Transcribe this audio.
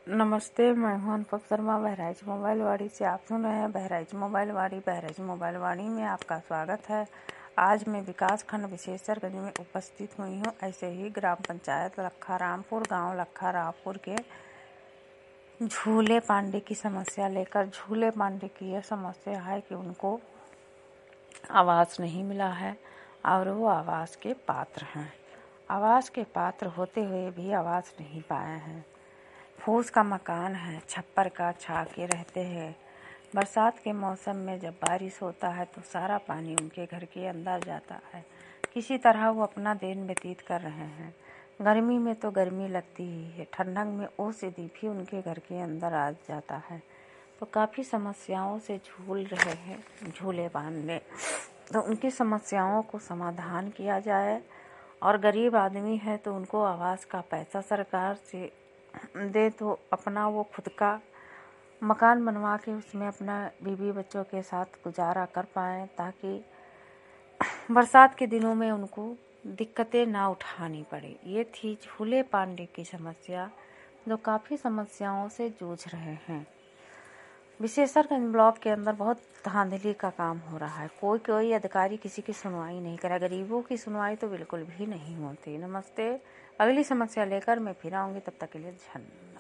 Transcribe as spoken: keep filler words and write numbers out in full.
नमस्ते, मैं हूं अनुपम शर्मा बहराइच मोबाइल वाड़ी से। आप सुन रहे हैं बहराइच मोबाइल वाड़ी। बहराइच मोबाइल वाड़ी में आपका स्वागत है। आज मैं विकास खंड विशेषरगंज में उपस्थित हुई हूं। ऐसे ही ग्राम पंचायत लखरामपुर, गांव लखरामपुर के झूले पांडे की समस्या लेकर। झूले पांडे की यह समस्या है कि उनको आवास नहीं मिला है और वो आवास के पात्र हैं। आवास के पात्र होते हुए भी आवास नहीं पाए हैं। फूस का मकान है, छप्पर का छा के रहते हैं। बरसात के मौसम में जब बारिश होता है तो सारा पानी उनके घर के अंदर जाता है। किसी तरह वो अपना दिन व्यतीत कर रहे हैं। गर्मी में तो गर्मी लगती ही है, ठंडक में ओस भी उनके घर के अंदर आ जाता है। तो काफ़ी समस्याओं से झूल रहे हैं झूले बांधने। तो उनकी समस्याओं को समाधान किया जाए। और गरीब आदमी है तो उनको आवास का पैसा सरकार से दे तो अपना वो खुद का मकान बनवा के उसमें अपना बीवी बच्चों के साथ गुजारा कर पाएँ, ताकि बरसात के दिनों में उनको दिक्कतें ना उठानी पड़े। ये थी झूले पांडे की समस्या, जो काफ़ी समस्याओं से जूझ रहे हैं। विशेषरगंज ब्लॉक के अंदर बहुत धांधली का काम हो रहा है। कोई कोई अधिकारी किसी की सुनवाई नहीं करा। गरीबों की सुनवाई तो बिल्कुल भी नहीं होती। नमस्ते, अगली समस्या लेकर मैं फिर आऊँगी। तब तक के लिए धन्यवाद।